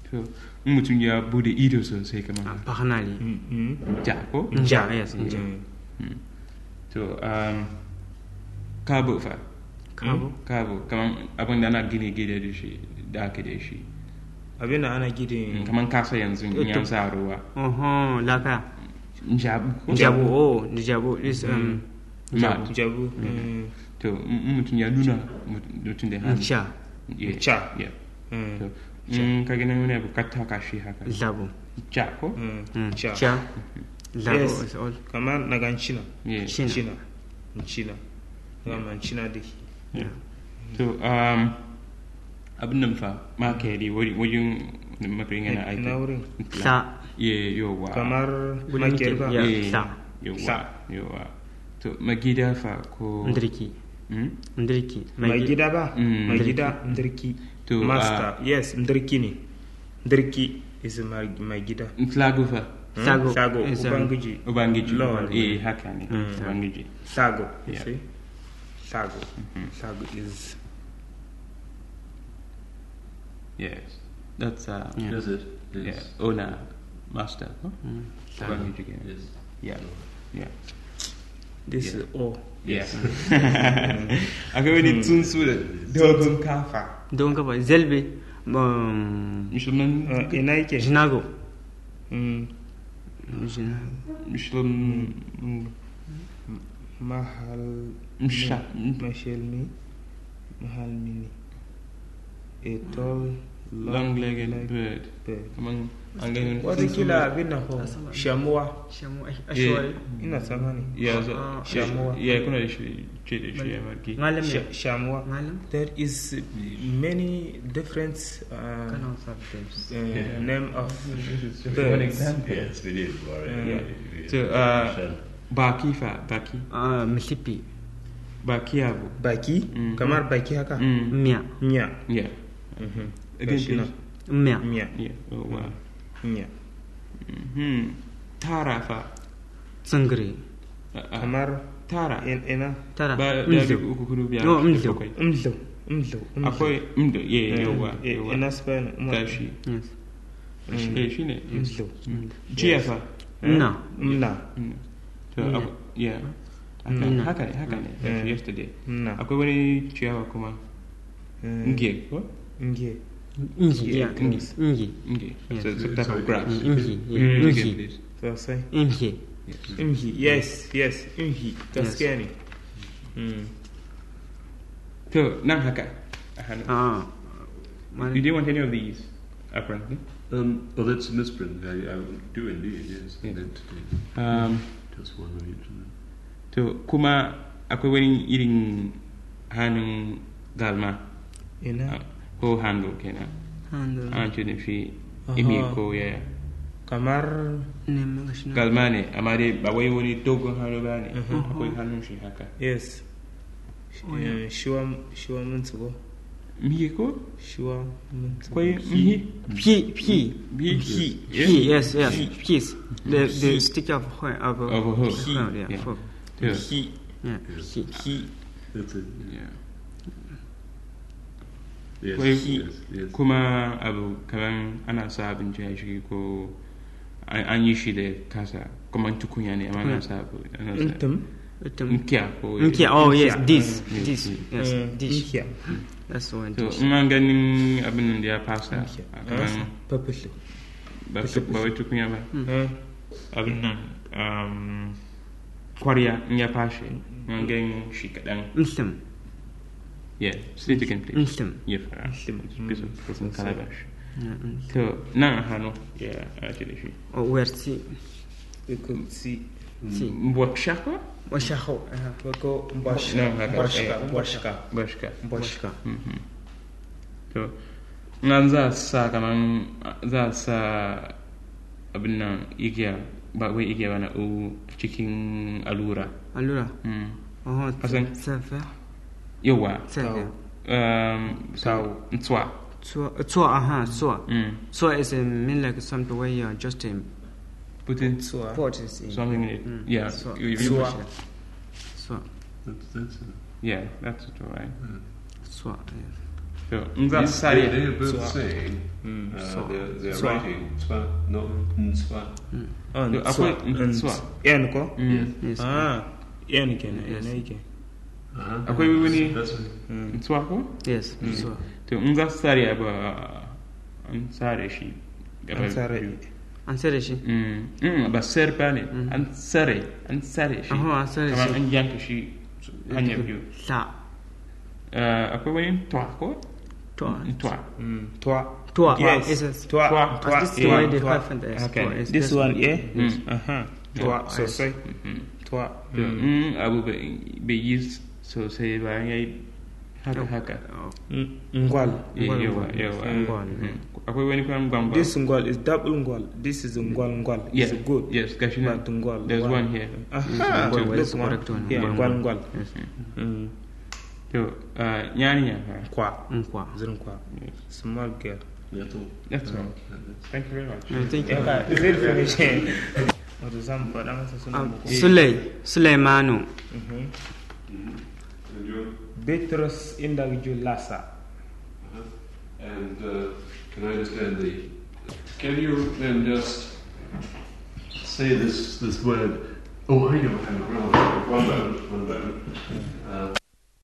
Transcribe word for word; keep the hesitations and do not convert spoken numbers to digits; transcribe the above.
to in mutum ya bude ido sosai kamar pahanali ja ko ja yes ja to um kabo fa kabo kabo kamar abin da ana gine gine da shi da aka da shi abin da ana gide kamar kasa yanzu in ya sa ruwa oho laka jabu jabu oh jabu is um jabu jabu to mutum ya nuna mutum da hannu cha cha ya to in ka gina wani abu ka taka shi haka jabu cha ko cha cha jabu is all kamar na gan china china china china kamar china da to um abin nan fa ma ka yi wajen mafirin yana aiki na wurin sa ye yowa kamar makiyar ba sa yowa yowa to magida fa ko ndirki ndirki magida ba magida ndirki to master yes ndirki ne ndirki is magida flago fa sago sago ubangiji ubangiji lord eh haka ne ubangiji sago you see sago sago is yes that's uh yeah. Does it is yeah owner master huh? mm. ubangiji again yes yeah yeah this yeah. is all yes akwai wani tsuntsu da dogon kafa dogon kafa zelbe musulman ina yake jinago musulman mahal msha mashelmi mahal mini a tall long-legged bird kaman an gani watakila abin na ho shamuwa shamuwa ashwari ina tsammani ya zo shamuwa ya kuna da shi ce da shi ya marki ngalam shamuwa there is many different uh, kind of subtypes uh, yeah. name of one example yes it is yeah. so uh, baki fa baki uh, misipi baki abu baki kamar baki haka mia mia yeah mhm again mia mia yeah oh wow mia mhm tara fa tsangre kamar tara ina tara ba da uku kudu biya no mzo mzo mzo akwai mdo yeah yawa yawa ina spain kashi yes eh shine mzo jiya fa na na to yeah haka ne haka ne yesterday akwai wani ciyawa kuma nge ko nge nge yeah nge nge nge so it's a type of grass nge nge so say nge nge yes yes nge gaskiya ne to nan haka ah you didn't want any of these apparently um well that's misprint I, I do indeed yes yeah. um just one of each to kuma akwai wani irin hannun galma ina ko handle kenan handle an ce nufi imi ko yaya kamar galma ne amma dai ba wai wani dogon hannu ba ne akwai hannun shi haka yes shiwa shiwa mun tsugo miye ko shiwa mun akwai miye pi pi pi pi yes yes peas the the stick of of of a hook yeah yeah yeah he yeah he he that's it yeah yes, yes, yes. kuma abu kaman ana sa abinci a shi ko an yi shi da kasa kuma tukunya ne amma ana sa abu intum inkiya ko inkiya oh yes this this yes dish dish that's one to dish in an ganin abin da ya fasa kaman papashe ba ba wai tukunya ba abin nan kwarya in ya fashe an ganin shi kadan muslim yeah say it again please muslim yeah fara piece of person calabash to nan hannu yeah actually shi oh where see you could see see mbwakshako washaho wako no haka bashka bashka bashka bashka to nan za sa kaman za sa abin nan igiya ba wai igiya bana o cikin allura allura oh asan safa yawa safa um so tswa tswa tswa aha tswa tswa is a mean like something where you just um, put in tswa pot is in something in it mm. yeah tswa tswa tswa that's that's it. yeah that's it all right tswa so in that They side they both say Uh, they're they're Swa. writing swa, not nswa. On Yo, akwai nswa. En ko? Mm. Yes. Ah, en kenan. Yes. En yake. Uh-huh. Akwai wani- That's right. Ntsuwa ko? Yes. So. To in za su sare abu an sare shi. gaba An sare. biyu. An sare shi. Mm. Mm, ba sayar ba ne, an sare, an sare shi. Aha, an sare Kamar shi. an yanka shi hanyar biyu. Sa. Uh, akwai wani twa ko? Twa. Twa. Mm. Twa. Twa. Yes. Is it- Twa. Twa. Twa. This is Yeah. why the Twa. hyphen there is Okay. twa. Is This this one, one? yeah? Mm. Uh-huh. Twa Twa. sosai. Mhm. Twa. To Mm. in abu bai bai yi sosai ba ya yi haka haka. Oh. Mm. Ngwal. Eh, Ngwal, yawa ngwal. yawa. Ngwal. Mm. Akwai wani kwan gwamba. This ngwal is double ngwal. This is ngwal ngwal. Yeah. It's good. Yes, gashi nan. But ngwal. There's ngwal. one here. Aha. Ngwal, Look, where's the one. correct one? Yeah, Ngwal, ngwal ngwal. ngwal. Yes. Mm. To uh, nyani ya. Kwa. Nkwa. Zin kwa. Small girl. That's all. That's all. That's- Thank you very much. No, thank you. Yeah, is it finishing? Wato zan faɗa masa sunan Um, muku. Sulai. Sulaimanu. Mhm. And you Beatrice Indagijulasa. uh-huh. And uh, can I understand the? Can you then just say this this word? Oh, I know. Hang on, one moment. One moment. One moment. Uh,